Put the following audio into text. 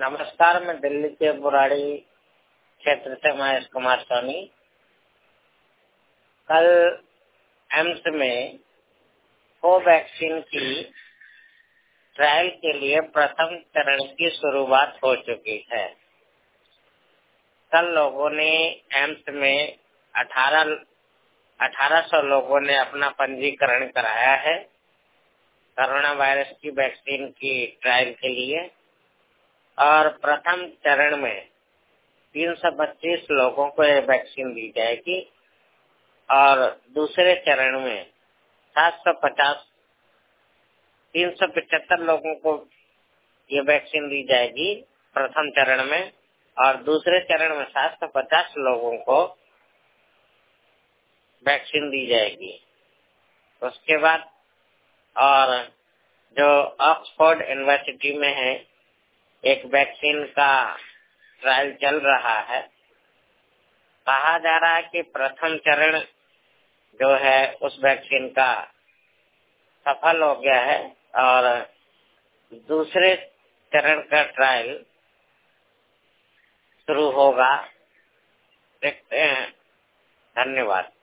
नमस्कार, मैं दिल्ली के बुराड़ी क्षेत्र से महेश कुमार सोनी। कल एम्स में कोवैक्सीन की ट्रायल के लिए प्रथम चरण की शुरुआत हो चुकी है। कल लोगों ने एम्स में 1800 लोगों ने अपना पंजीकरण कराया है कोरोना वायरस की वैक्सीन की ट्रायल के लिए, और प्रथम चरण में 325 लोगों को ये वैक्सीन दी जाएगी और दूसरे चरण में 375 लोगों को ये वैक्सीन दी जाएगी प्रथम चरण में, और दूसरे चरण में 750 लोगों को वैक्सीन दी जाएगी। उसके बाद और जो ऑक्सफोर्ड यूनिवर्सिटी में है, एक वैक्सीन का ट्रायल चल रहा है। कहा जा रहा है कि प्रथम चरण जो है उस वैक्सीन का सफल हो गया है और दूसरे चरण का ट्रायल शुरू होगा। देखते हैं। धन्यवाद।